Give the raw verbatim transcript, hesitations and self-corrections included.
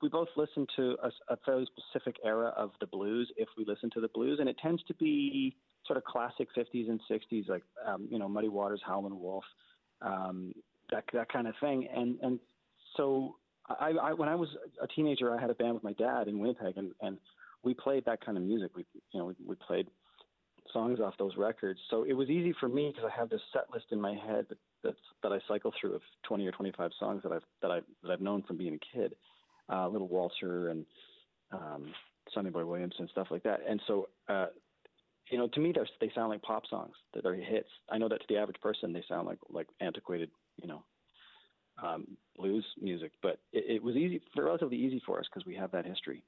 we both listen to a, a fairly specific era of the blues if we listen to the blues, and it tends to be sort of classic fifties and sixties, like um, you know, Muddy Waters, Howlin' Wolf, um, that that kind of thing. And and so I, I when I was a teenager, I had a band with my dad in Winnipeg, and, and we played that kind of music. We you know we, we played songs off those records. So it was easy for me because I have this set list in my head that that, that I cycle through of twenty or twenty-five songs that I've that I that I've known from being a kid, uh, Little Walter and um, Sonny Boy Williams and stuff like that. And so uh, you know, to me, they they sound like pop songs. They're, they're hits. I know that to the average person, they sound like like antiquated, you know, um, blues music. But it, it was easy, relatively easy for us because we have that history.